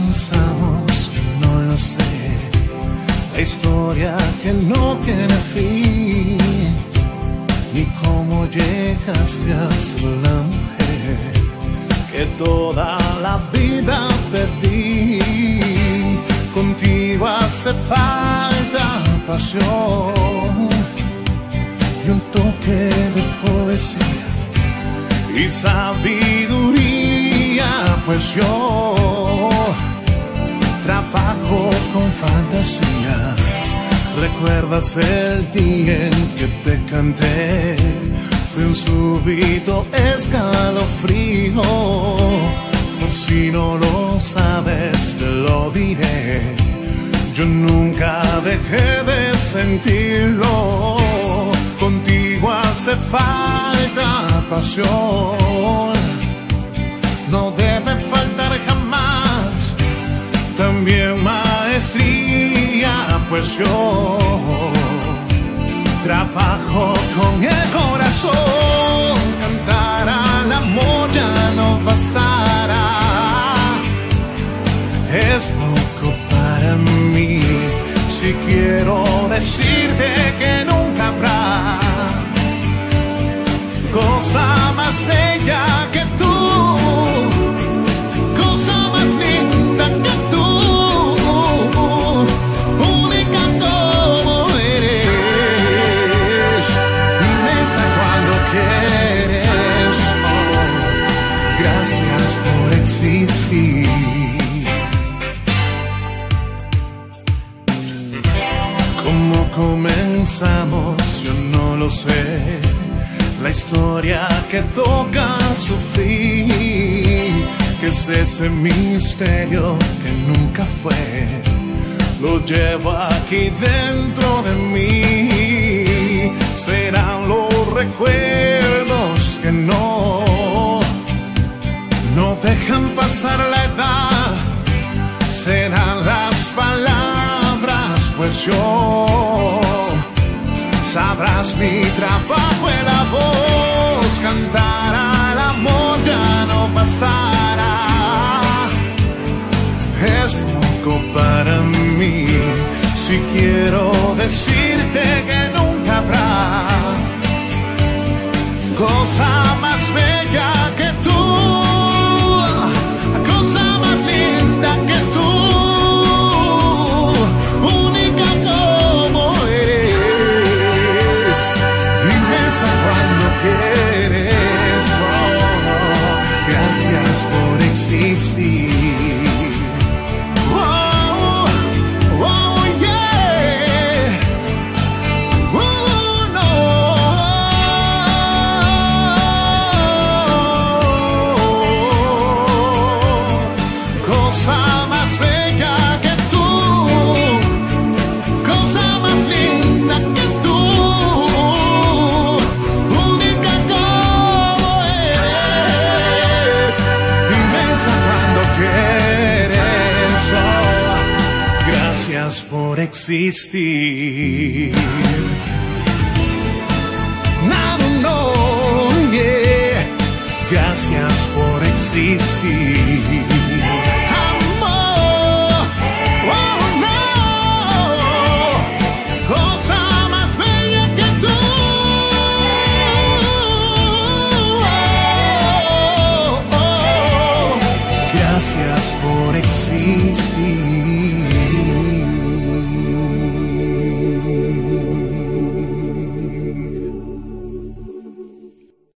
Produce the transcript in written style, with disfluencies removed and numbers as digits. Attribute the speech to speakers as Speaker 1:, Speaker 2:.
Speaker 1: comenzamos? No lo sé. La historia que no tiene fin, ni cómo llegaste a ser la mujer que toda la vida perdí. Contigo hace falta pasión y un toque de poesía y sabiduría, pues yo trabajo con fantasías. ¿Recuerdas el día en que te canté? Fue un súbito escalofrío. Por si no lo sabes, te lo diré. Yo nunca dejé de sentirlo. Contigo hace falta pasión. No debe faltar jamás. También maestría, pues yo trabajo con el corazón. Cantar al amor ya no bastará. Es poco para mí. Si quiero decirte que nunca habrá cosa más bella que tú, cosa más linda que tú, única como eres, inmensa cuando quieres. Oh, gracias por existir. ¿Cómo comenzamos? Yo no lo sé. La historia que toca su fin, que es ese misterio que nunca fue, lo llevo aquí dentro de mí. Serán los recuerdos que no dejan pasar la edad. Serán las palabras, pues yo sabrás mi trabajo en la voz. Cantar al amor ya no bastará. Es poco para mí. Si quiero decirte que nunca habrá cosa más bella que tú, cosa más linda que tú. Gracias por existir. Oh, oh, yeah. Oh, no. Cosa más bella que tú, cosa más linda que tú, única como eres, inmensa cuando quieres. Oh, gracias por existir. No, no, yeah. Gracias por existir.